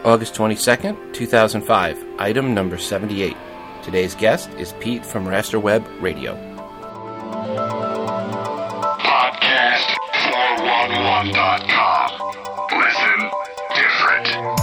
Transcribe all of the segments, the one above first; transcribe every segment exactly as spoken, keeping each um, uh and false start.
August twenty-second, two thousand five, item number seventy-eight. Today's guest is Pete from Raster Web Radio. Podcast four one one dot com. Listen different.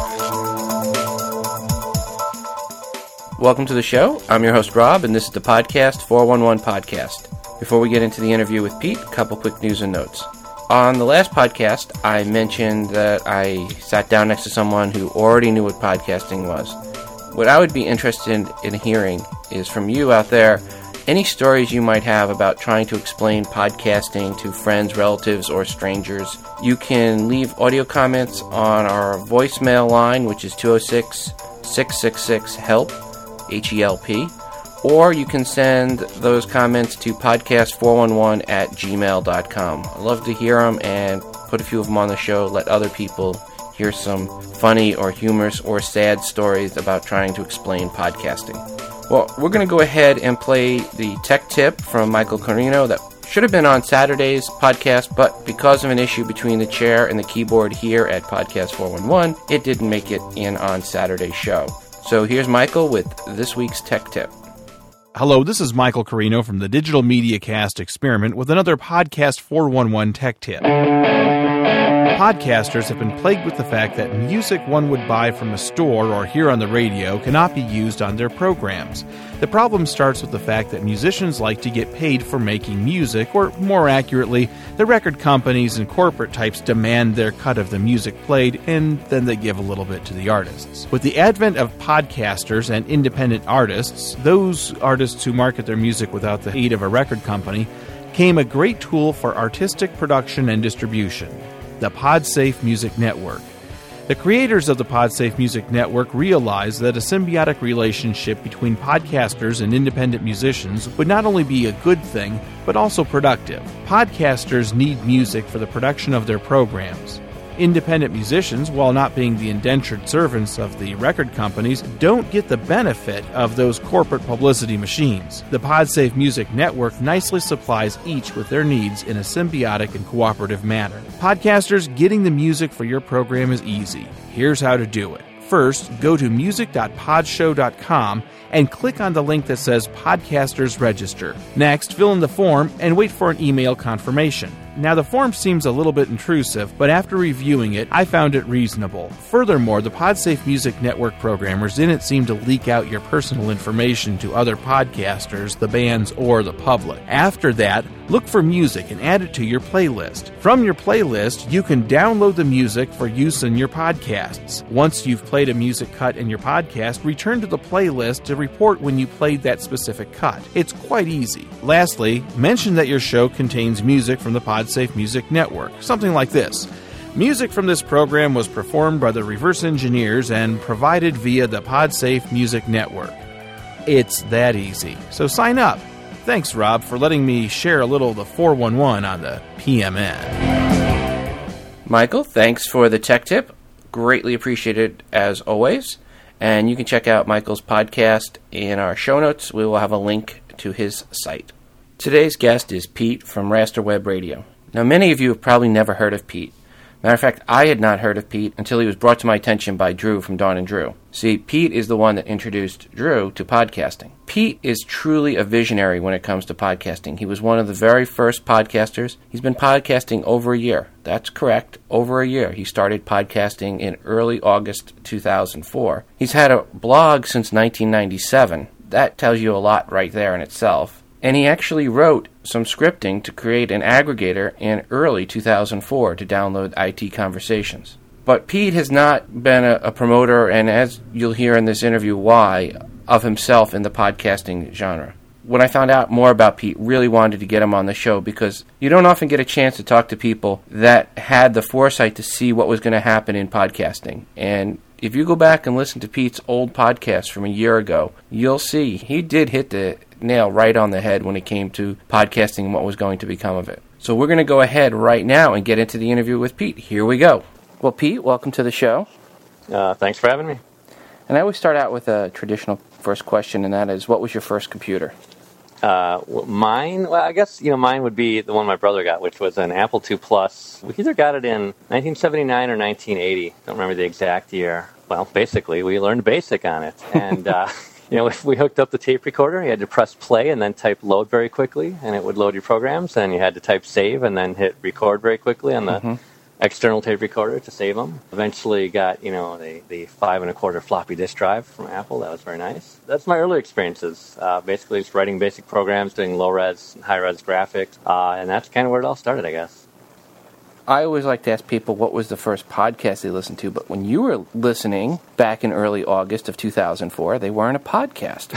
Welcome to the show. I'm your host, Rob, and this is the Podcast four one one Podcast. Before we get into the interview with Pete, a couple quick news and notes. On the last podcast, I mentioned that I sat down next to someone who already knew what podcasting was. What I would be interested in hearing is from you out there, any stories you might have about trying to explain podcasting to friends, relatives, or strangers. You can leave audio comments on our voicemail line, which is two oh six, six six six, HELP, H E L P. Or you can send those comments to podcast four one one at gmail dot com. I'd love to hear them and put a few of them on the show, let other people hear some funny or humorous or sad stories about trying to explain podcasting. Well, we're going to go ahead and play the tech tip from Michael Carino that should have been on Saturday's podcast, but because of an issue between the chair and the keyboard here at Podcast four one one, it didn't make it in on Saturday's show. So here's Michael with this week's tech tip. Hello, this is Michael Carino from the Digital Media Cast Experiment with another Podcast four one one Tech Tip. Podcasters have been plagued with the fact that music one would buy from a store or hear on the radio cannot be used on their programs. The problem starts with the fact that musicians like to get paid for making music, or more accurately, the record companies and corporate types demand their cut of the music played, and then they give a little bit to the artists. With the advent of podcasters and independent artists, those artists who market their music without the aid of a record company, came a great tool for artistic production and distribution: the PodSafe Music Network. The creators of the PodSafe Music Network realized that a symbiotic relationship between podcasters and independent musicians would not only be a good thing, but also productive. Podcasters need music for the production of their programs. Independent musicians, while not being the indentured servants of the record companies, don't get the benefit of those corporate publicity machines. The PodSafe Music Network nicely supplies each with their needs in a symbiotic and cooperative manner. Podcasters, getting the music for your program is easy. Here's how to do it. First, go to music dot podshow dot com and click on the link that says Podcasters Register. Next, fill in the form and wait for an email confirmation. Now, the form seems a little bit intrusive, but after reviewing it, I found it reasonable. Furthermore, the PodSafe Music Network programmers didn't seem to leak out your personal information to other podcasters, the bands, or the public. After that, look for music and add it to your playlist. From your playlist, you can download the music for use in your podcasts. Once you've played a music cut in your podcast, return to the playlist to report when you played that specific cut. It's quite easy. Lastly, mention that your show contains music from the PodSafe Music Network, something like this. Music from this program was performed by the Reverse Engineers and provided via the PodSafe Music Network. It's that easy. So sign up. Thanks, Rob, for letting me share a little of the four one one on the P M N. Michael, thanks for the tech tip. Greatly appreciated as always. And you can check out Michael's podcast in our show notes. We will have a link to his site. Today's guest is Pete from Raster Web Radio. Now, many of you have probably never heard of Pete. Matter of fact, I had not heard of Pete until he was brought to my attention by Drew from Dawn and Drew. See, Pete is the one that introduced Drew to podcasting. Pete is truly a visionary when it comes to podcasting. He was one of the very first podcasters. He's been podcasting over a year. That's correct, over a year. He started podcasting in early August two thousand four. He's had a blog since nineteen ninety-seven. That tells you a lot right there in itself. And he actually wrote some scripting to create an aggregator in early two thousand four to download I T Conversations. But Pete has not been a, a promoter, and as you'll hear in this interview, why, of himself in the podcasting genre. When I found out more about Pete, really wanted to get him on the show because you don't often get a chance to talk to people that had the foresight to see what was going to happen in podcasting. And if you go back and listen to Pete's old podcast from a year ago, you'll see he did hit the nail right on the head when it came to podcasting and what was going to become of it. So we're going to go ahead right now and get into the interview with Pete. Here we go. Well, Pete, welcome to the show. Uh, thanks for having me. And I always start out with a traditional first question, and that is, what was your first computer? Uh, mine, well, I guess, you know, mine would be the one my brother got, which was an Apple two Plus. We either got it in nineteen seventy-nine or nineteen eighty. Don't remember the exact year. well, basically, we learned BASIC on it. And, uh, you know, if we hooked up the tape recorder, you had to press play and then type load very quickly, and it would load your programs. And you had to type save and then hit record very quickly on the mm-hmm. external tape recorder to save them. Eventually got, you know, the, the five and a quarter floppy disk drive from Apple. That was very nice. That's my early experiences. Uh, basically, just writing basic programs, doing low-res and high-res graphics. Uh, and that's kind of where it all started, I guess. I always like to ask people what was the first podcast they listened to, but when you were listening back in early August of two thousand four, they weren't a podcast.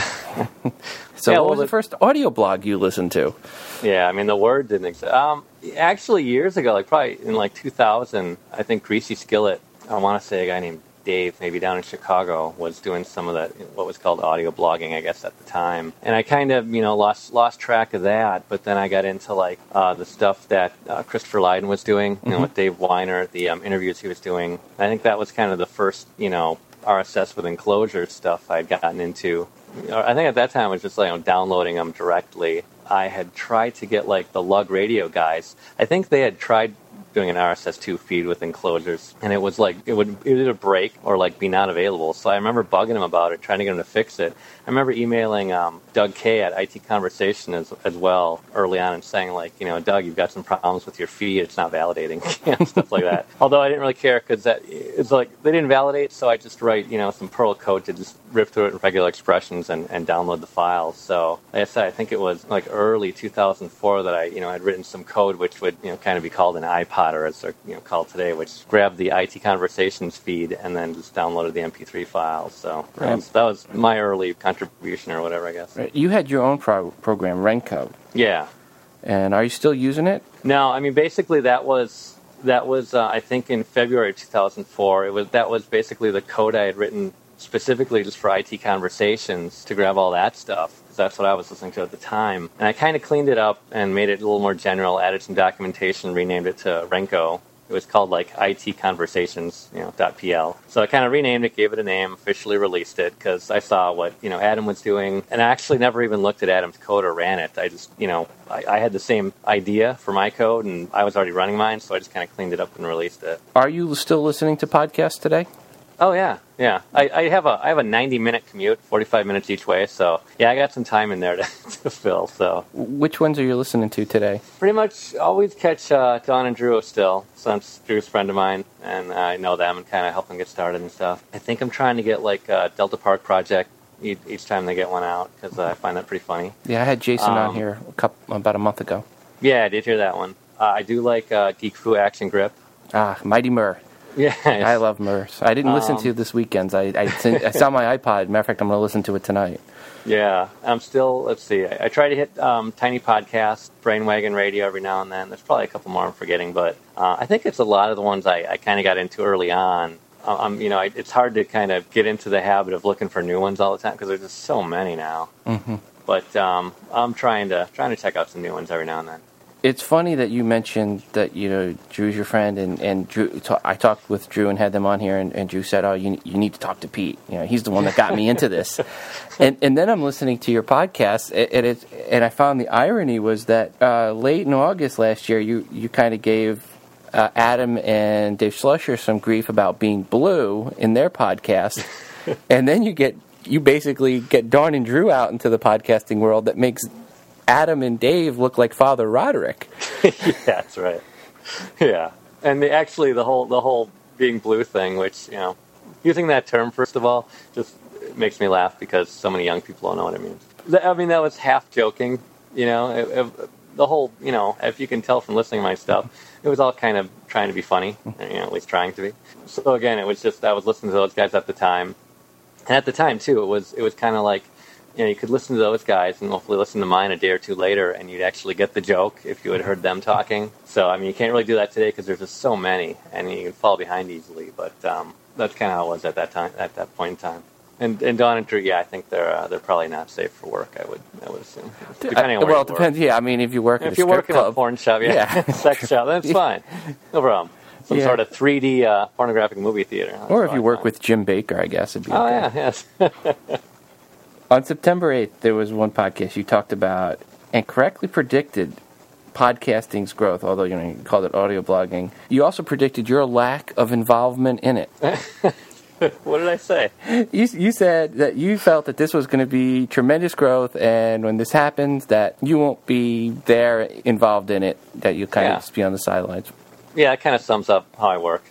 So yeah, what well, was the, the first audio blog you listened to? Yeah, I mean, the word didn't exist. Um, actually, years ago, like probably in like two thousand, I think Greasy Skillet, I want to say a guy named Dave, maybe down in Chicago, was doing some of that, what was called audio blogging, I guess, at the time. And I kind of, you know, lost lost track of that, but then I got into, like, uh, the stuff that uh, Christopher Lydon was doing, you mm-hmm. know, with Dave Weiner, the um, interviews he was doing. I think that was kind of the first, you know, R S S with enclosure stuff I'd gotten into. I think at that time I was just, like, you know, downloading them directly. I had tried to get, like, the Lug Radio guys. I think they had tried doing an R S S two feed with enclosures, and it was like it would either break or like be not available. So I remember bugging him about it, trying to get him to fix it. I remember emailing um, Doug Kay at I T Conversation as, as well early on and saying, like, you know, Doug, you've got some problems with your feed, it's not validating, and stuff like that. Although I didn't really care because that it's like they didn't validate, so I just write, you know, some Perl code to just rip through it in regular expressions and, and download the files. So like I said, I think it was like early two thousand four that I, you know, had written some code which would, you know, kind of be called an iPod, or as they're, you know, called today, which grabbed the I T Conversations feed and then just downloaded the M P three files. So right. that, was, that was my early contribution or whatever, I guess. Right. You had your own pro- program, Renko. Yeah. And are you still using it? No, I mean, basically that was, that was uh, I think in February of two thousand four. It was That was basically the code I had written specifically just for I T Conversations to grab all that stuff. That's what I was listening to at the time. And I kind of cleaned it up and made it a little more general, added some documentation, renamed it to Renko. It was called like I T Conversations, you know, .pl. So I kind of renamed it, gave it a name, officially released it because I saw what, you know, Adam was doing. And I actually never even looked at Adam's code or ran it. I just, you know, I, I had the same idea for my code and I was already running mine, so I just kind of cleaned it up and released it. Are you still listening to podcasts today? Oh yeah, yeah. I, I have a I have a ninety minute commute, forty-five minutes each way. So yeah, I got some time in there to, to fill. So which ones are you listening to today? Pretty much always catch uh, Don and Drew still, since Drew's a friend of mine, and I know them and kind of help them get started and stuff. I think I'm trying to get like a Delta Park Project each, each time they get one out because I find that pretty funny. Yeah, I had Jason um, on here a couple, about a month ago. Yeah, I did hear that one. Uh, I do like uh, Geek Fu Action Grip. Ah, Mighty Mur. Yeah, I love Murs. I didn't listen um, to it this weekend. I I, I saw my iPod. Matter of fact, I'm going to listen to it tonight. Yeah, I'm still, let's see, I, I try to hit um, Tiny Podcast, Brainwagon Radio every now and then. There's probably a couple more I'm forgetting, but uh, I think it's a lot of the ones I, I kind of got into early on. Um, you know, I, it's hard to kind of get into the habit of looking for new ones all the time because there's just so many now. Mm-hmm. But um, I'm trying to trying to check out some new ones every now and then. It's funny that you mentioned that, you know, Drew's your friend, and, and Drew, ta- I talked with Drew and had them on here, and, and Drew said, oh, you you need to talk to Pete. You know, he's the one that got me into this. and and then I'm listening to your podcast, and, it, and I found the irony was that uh, late in August last year, you, you kind of gave uh, Adam and Dave Schlusher some grief about being blue in their podcast, and then you get you basically get Dawn and Drew out into the podcasting world that makes Adam and Dave look like Father Roderick. Yeah, that's right. Yeah, and the, actually the whole the whole being blue thing, which, you know, using that term first of all just makes me laugh because so many young people don't know what it means. I mean, that was half joking, you know. It, it, the whole, you know, if you can tell from listening to my stuff, it was all kind of trying to be funny, you know, at least trying to be. So again, it was just I was listening to those guys at the time, and at the time too, it was it was kind of like, you know, you could listen to those guys and hopefully listen to mine a day or two later, and you'd actually get the joke if you had heard them talking. So, I mean, you can't really do that today because there's just so many, and you can fall behind easily. But um, that's kind of how it was at that time, at that point in time. And and Dawn and Drew, yeah, I think they're uh, they're probably not safe for work. I would I would assume. Depending on where well, you it depends. work. Yeah, I mean, if you work at if a you work strip club, in a porn shop, yeah, yeah. sex shop, that's fine, no problem. Some yeah. sort of three D uh, pornographic movie theater. That's or if you work fine. with Jim Baker, I guess it'd be. Oh okay. yeah, yes. On September eighth, there was one podcast you talked about and correctly predicted podcasting's growth, although, you know, you called it audio blogging. You also predicted your lack of involvement in it. What did I say? You, you said that you felt that this was going to be tremendous growth, and when this happens, that you won't be there involved in it, that you'll kind Yeah. of just be on the sidelines. Yeah, it kind of sums up how I work.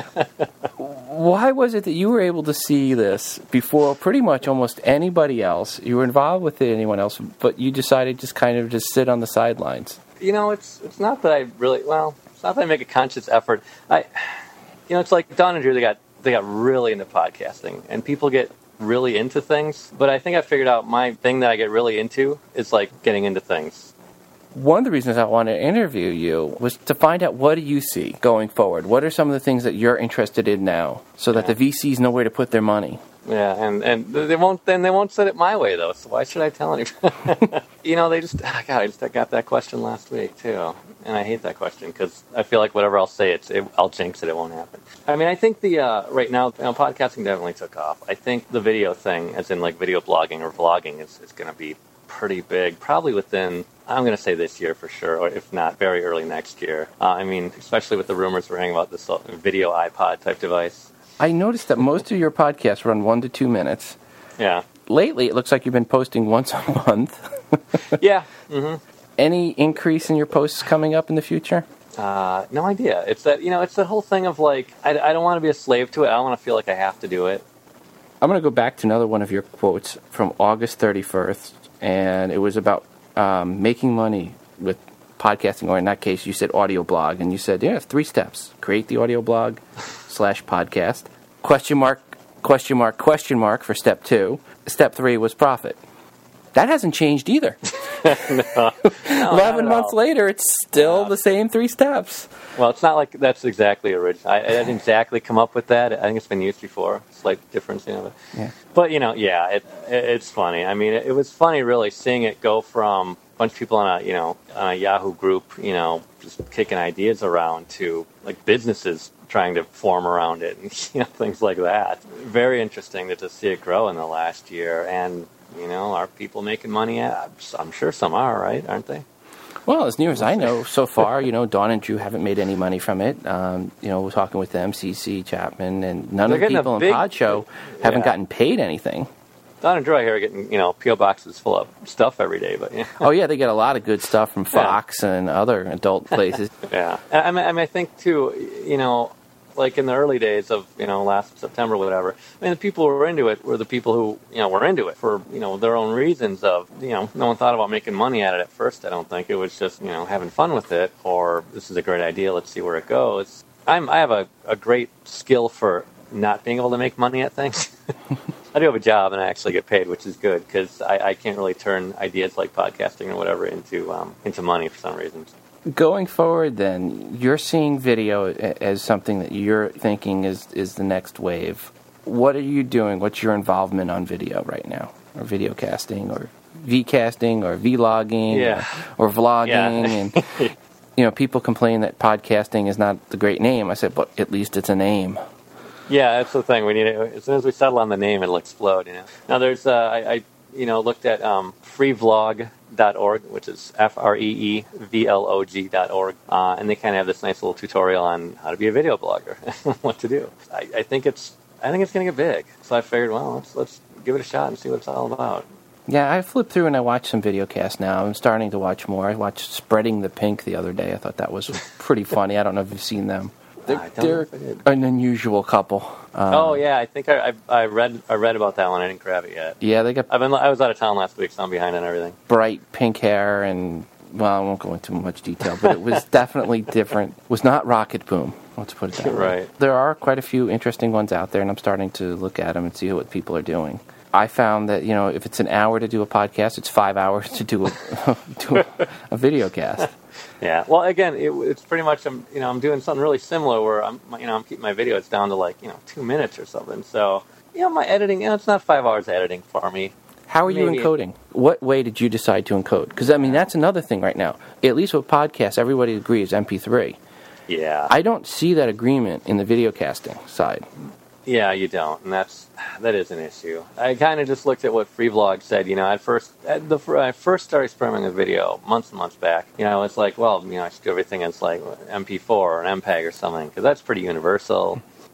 Why was it that you were able to see this before pretty much almost anybody else? You were involved with it, anyone else, but you decided just kind of just sit on the sidelines. You know, it's it's not that I really, well, it's not that I make a conscious effort. I, you know, it's like Don and Drew, they got, they got really into podcasting, and people get really into things, but I think I figured out my thing that I get really into is like getting into things. One of the reasons I wanted to interview you was to find out, what do you see going forward? What are some of the things that you're interested in now, so that Yeah. the V Cs know where to put their money? Yeah, and, and they won't. Then they won't set it my way though. So why should I tell anybody? You know, they just. Oh God, I just got that question last week too, and I hate that question because I feel like whatever I'll say, it's it, I'll jinx it. It won't happen. I mean, I think the uh, right now, you know, podcasting definitely took off. I think the video thing, as in like video blogging or vlogging, is is going to be pretty big. Probably within, I'm going to say this year for sure, or if not, very early next year. Uh, I mean, especially with the rumors we're hearing about this video iPod type device. I noticed that most of your podcasts run one to two minutes. Yeah. Lately, it looks like you've been posting once a month. Yeah. Mm-hmm. Any increase in your posts coming up in the future? Uh, no idea. It's that, you know, it's that whole thing of like, I, I don't want to be a slave to it. I don't want to feel like I have to do it. I'm going to go back to another one of your quotes from August thirty-first, and it was about um, making money with podcasting, or in that case, you said audio blog, and you said, yeah, three steps. Create the audio blog slash podcast. Question mark, question mark, question mark for step two. Step three was profit. That hasn't changed either. no, Eleven months all. later, it's still Yeah. the same three steps. Well, it's not like that's exactly original. I, I didn't exactly come up with that. I think it's been used before. Slight difference, you know. But, Yeah. but you know, yeah, it, it it's funny. I mean, it, it was funny, really, seeing it go from a bunch of people on a, you know, on a Yahoo group, you know, just kicking ideas around to like businesses trying to form around it, and you know, things like that. Very interesting to just see it grow in the last year. And you know, are people making money at? I'm sure some are, right? Aren't they? Well, as near as I know, so far, you know, Dawn and Drew haven't made any money from it. Um, you know, we're talking with them, C C, Chapman, and none They're of the getting a people in big- Pod Show haven't yeah. gotten paid anything. Don and Drew, I hear, are getting, you know, P O boxes full of stuff every day, but yeah. Oh, yeah, they get a lot of good stuff from Fox and other adult places. Yeah. I mean, I mean, I think, too, you know, like in the early days of, you know, last September or whatever, I mean, the people who were into it were the people who, you know, were into it for, you know, their own reasons of, you know, no one thought about making money at it at first, I don't think. It was just, you know, having fun with it, or this is a great idea, let's see where it goes. I'm, I have a, a great skill for not being able to make money at things. I do have a job and I actually get paid, which is good, because I, I can't really turn ideas like podcasting or whatever into um, into money for some reasons. Going forward, then, you're seeing video a- as something that you're thinking is, is the next wave. What are you doing? What's your involvement on video right now? Or video casting, or V-casting, or vlogging, Yeah. or, or vlogging? Yeah. And, you know, people complain that podcasting is not the great name. I said, but at least it's a name. Yeah, that's the thing. We need it. As soon as we settle on the name, it'll explode. You know. Now, there's uh, I, I you know looked at um, free vlog dot org, which is F R E E V L O G dot org, uh, and they kind of have this nice little tutorial on how to be a video blogger, what to do. I, I think it's I think it's going to get big. So I figured, well, let's let's give it a shot and see what it's all about. Yeah, I flipped through and I watched some video casts now. I'm starting to watch more. I watched Spreading the Pink the other day. I thought that was pretty funny. I don't know if you've seen them. They're, I don't know they're if I did. an unusual couple. Um, Oh yeah, I think I, I I read I read about that one. I didn't grab it yet. Yeah, they got I've been I was out of town last week, so I'm behind on everything. bright pink hair and, well, I won't go into much detail, but it was definitely different. It was not Rocket Boom. Let's put it that way. Right. There are quite a few interesting ones out there, and I'm starting to look at them and see what people are doing. I found that, you know, if it's an hour to do a podcast, it's five hours to do a, do a, a video cast. Yeah. Well, again, it, it's pretty much I'm you know I'm doing something really similar where I'm you know I'm keeping my videos down to like you know two minutes or something. So you know my editing, you know, it's not five hours of editing for me. How are you Maybe. encoding? What way did you decide to encode? Because, I mean, that's another thing right now. At least with podcasts, everybody agrees M P three. Yeah. I don't see that agreement in the video casting side. Yeah, you don't, and that's that is an issue. I kind of just looked at what Freevlog said. You know, at first, at the I first started experimenting with video months and months back. You know, it's like, well, you know, I should do everything as like M P four or an M P E G or something because that's pretty universal.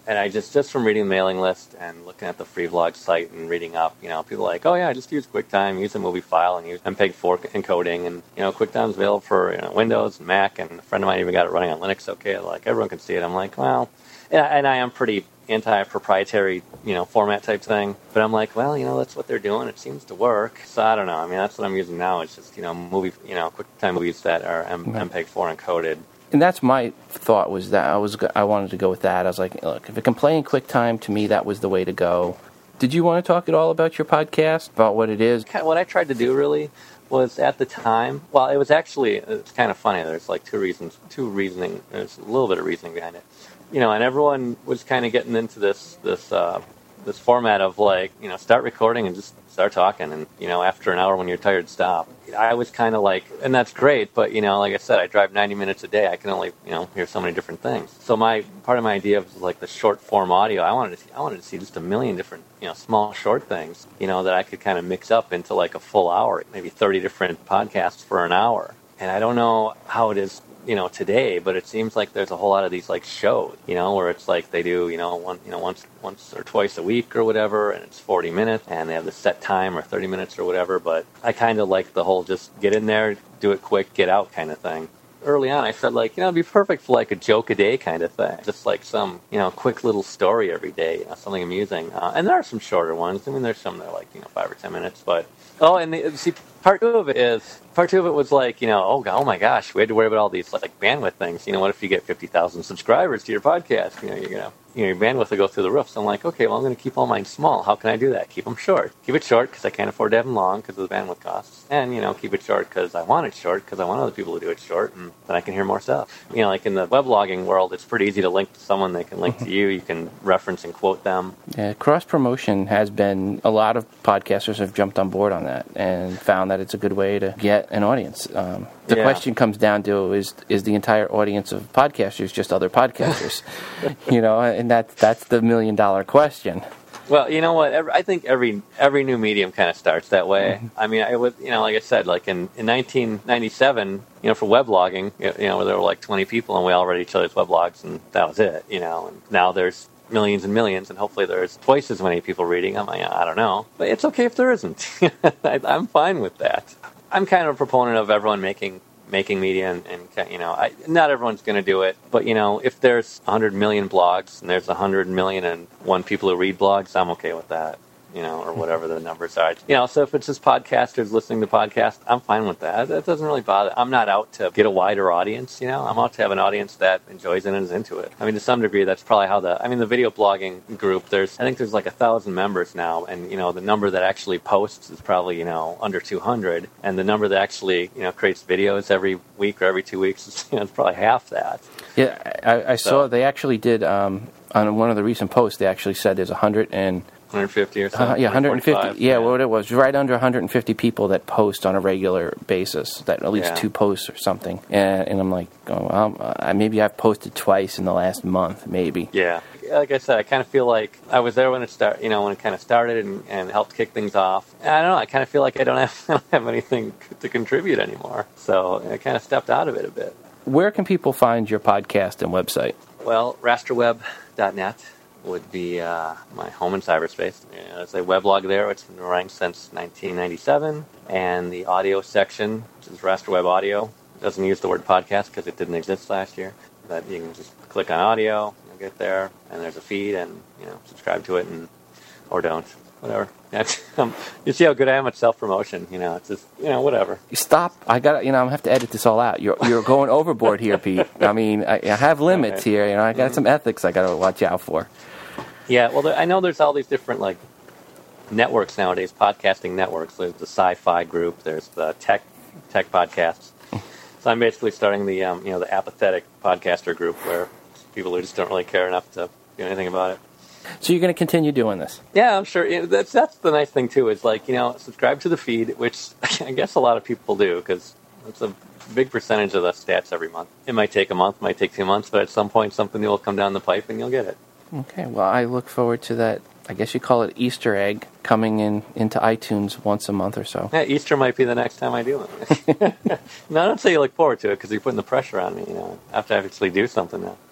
and I just, just from reading the mailing list and looking at the Freevlog site and reading up, you know, people are like, oh yeah, I just use QuickTime, use a movie file, and use M P E G four encoding, and, you know, QuickTime's available for, you know, Windows and Mac, and a friend of mine even got it running on Linux okay, like, everyone can see it. I'm like, well, and I, and I am pretty anti-proprietary, you know, format type thing, but I'm like, well, you know, that's what they're doing, it seems to work, so I don't know, I mean, that's what I'm using now, it's just, you know, movie, you know, QuickTime movies that are M- right. M P E G four encoded. And that's my thought, was that I was I wanted to go with that. I was like, look, if it can play in QuickTime, to me, that was the way to go. Did you want to talk at all about your podcast, about what it is? What I tried to do, really, was at the time, well, it was actually, it's kind of funny, there's like two reasons, two reasoning, there's a little bit of reasoning behind it. You know, and everyone was kind of getting into this, this, uh, this format of like, you know, start recording and just start talking, and, you know, after an hour when you're tired, stop. I was kind of like, and that's great, but, you know, like I said, I drive ninety minutes a day. I can only, you know, hear so many different things. So my, part of my idea was like the short form audio. I wanted to see, I wanted to see just a million different, you know, small short things, you know, that I could kind of mix up into like a full hour, maybe thirty different podcasts for an hour. And I don't know how it is, you know, today, but it seems like there's a whole lot of these like shows, you know, where it's like they do, you know, one, you know, once, once or twice a week or whatever, and it's forty minutes, and they have the set time or thirty minutes or whatever. But I kind of like the whole just get in there, do it quick, get out kind of thing. Early on, I said, like, you know, it'd be perfect for like a joke a day kind of thing, just like some, you know, quick little story every day, you know, something amusing. Uh, and there are some shorter ones. I mean, there's some that are like, you know, five or ten minutes, but oh, and the, see, part two of it is, part two of it was like, you know, oh, God, oh my gosh, we had to worry about all these like bandwidth things. You know, what if you get fifty thousand subscribers to your podcast? You know, you're going to, you know, your bandwidth will go through the roof. So I'm like, okay, well, I'm going to keep all mine small. How can I do that? Keep them short. Keep it short because I can't afford to have them long because of the bandwidth costs. And, you know, keep it short because I want it short because I want other people to do it short, and then I can hear more stuff. You know, like in the weblogging world, it's pretty easy to link to someone. They can link to you. You can reference and quote them. Yeah, cross-promotion has been, a lot of podcasters have jumped on board on that and found that it's a good way to get an audience. Um, the Yeah. question comes down to, is is the entire audience of podcasters just other podcasters? You know, and that that's the million-dollar question. Well, you know what? Every, I think every every new medium kind of starts that way. Mm-hmm. I mean, I was, you know, like I said, like in, in nineteen ninety-seven, you know, for weblogging, you know, where there were like twenty people and we all read each other's weblogs, and that was it, you know. And now there's millions and millions, and hopefully there's twice as many people reading them. I, I don't know, but it's okay if there isn't. I, I'm fine with that. I'm kind of a proponent of everyone making making media, and, and you know, I, not everyone's going to do it, but, you know, if there's one hundred million blogs and there's one hundred million and one people who read blogs, I'm okay with that, you know, or whatever the numbers are. You know, so if it's just podcasters listening to podcasts, I'm fine with that. That doesn't really bother. I'm not out to get a wider audience, you know. I'm out to have an audience that enjoys it and is into it. I mean, to some degree, that's probably how the, I mean, the video blogging group, there's, I think there's like a thousand members now, and, you know, the number that actually posts is probably, you know, under two hundred, and the number that actually, you know, creates videos every week or every two weeks is, you know, it's probably half that. Yeah, I, I So- saw they actually did, um, on one of the recent posts, they actually said there's one hundred and one hundred fifty or something. Uh, yeah, one hundred fifty. forty-five, Yeah, what it was, right under one hundred fifty people that post on a regular basis, that at least Yeah. two posts or something. And, and I'm like, oh, well, uh, maybe I've posted twice in the last month, maybe. Yeah. Like I said, I kind of feel like I was there when it start, you know, when it kind of started and, and helped kick things off. And I don't know, I kind of feel like I don't have, I don't have anything to contribute anymore. So I kind of stepped out of it a bit. Where can people find your podcast and website? Well, rasterweb dot net would be uh, my home in cyberspace. You know, there's a weblog there, which has been running since nineteen ninety-seven. And the audio section, which is Rasterweb Audio, doesn't use the word podcast because it didn't exist last year. But you can just click on audio, you'll get there, and there's a feed, and, you know, subscribe to it, and or don't. Whatever. That's, um, you see how good I am at self-promotion. You know, it's just, you know, whatever. Stop. I got. You know, I'm gonna have to edit this all out. You're you're going overboard here, Pete. I mean, I, I have limits Okay. here. You know, I got some ethics I got to watch out for. Yeah, well, there, I know there's all these different, like, networks nowadays, podcasting networks. There's the sci-fi group. There's the tech tech podcasts. So I'm basically starting the, um, you know, the apathetic podcaster group where people who just don't really care enough to do anything about it. So you're going to continue doing this? Yeah, I'm sure. You know, that's that's the nice thing too. Is like, you know, subscribe to the feed, which I guess a lot of people do because it's a big percentage of the stats every month. It might take a month, might take two months, but at some point something will come down the pipe and you'll get it. Okay. Well, I look forward to that. I guess you call it Easter egg coming in into iTunes once a month or so. Yeah, Easter might be the next time I do it. No, I don't say you look forward to it because you're putting the pressure on me. You know, I have to actually do something now.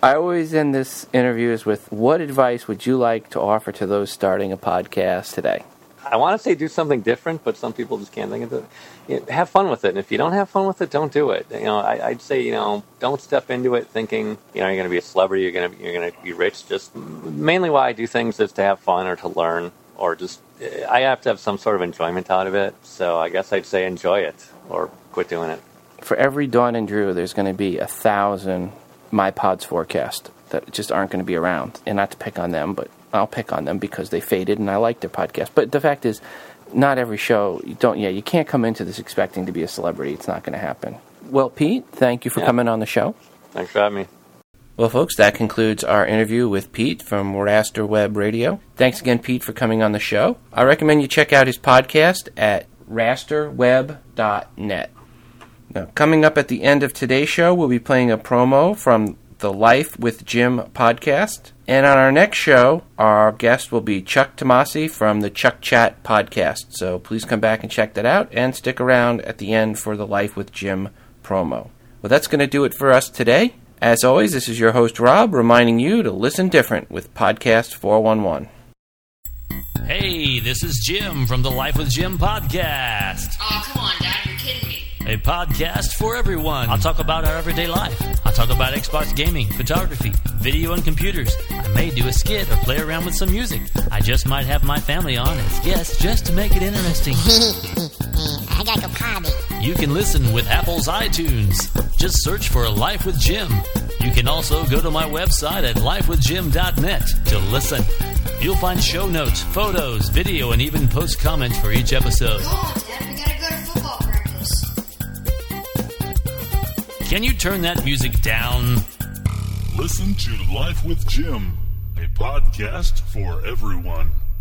I always end this interviews with, what advice would you like to offer to those starting a podcast today? I want to say do something different, but some people just can't think of it. You know, have fun with it. And if you don't have fun with it, don't do it. You know, I, I'd say, you know, don't step into it thinking, you know, you're going to be a celebrity, you're going to you're going to be rich. Just mainly why I do things is to have fun or to learn, or just I have to have some sort of enjoyment out of it. So I guess I'd say enjoy it or quit doing it. For every Dawn and Drew, there's going to be a thousand My Pods forecast that just aren't going to be around. And not to pick on them, but I'll pick on them because they faded and I like their podcast. But the fact is, not every show, you don't, yeah, you can't come into this expecting to be a celebrity. It's not going to happen. Well, Pete, thank you for yeah. coming on the show. Thanks for having me. Well, folks, that concludes our interview with Pete from Raster Web Radio. Thanks again, Pete, for coming on the show. I recommend you check out his podcast at raster web dot net. Now, coming up at the end of today's show, we'll be playing a promo from the Life with Jim podcast. And on our next show, our guest will be Chuck Tomasi from the Chuck Chat podcast. So please come back and check that out and stick around at the end for the Life with Jim promo. Well, that's going to do it for us today. As always, this is your host, Rob, reminding you to listen different with Podcast four one one. Hey, this is Jim from the Life with Jim podcast. Oh, come on, Dad, you're kidding me. A podcast for everyone. I'll talk about our everyday life. I'll talk about Xbox gaming, photography, video and computers. I may do a skit or play around with some music. I just might have my family on as guests just to make it interesting. I gotta go potty. You can listen with Apple's iTunes. Just search for Life with Jim. You can also go to my website at life with jim dot net to listen. You'll find show notes, photos, video, and even post comments for each episode. Come on, Dad, we gotta go to football practice. Can you turn that music down? Listen to Life with Jim, a podcast for everyone.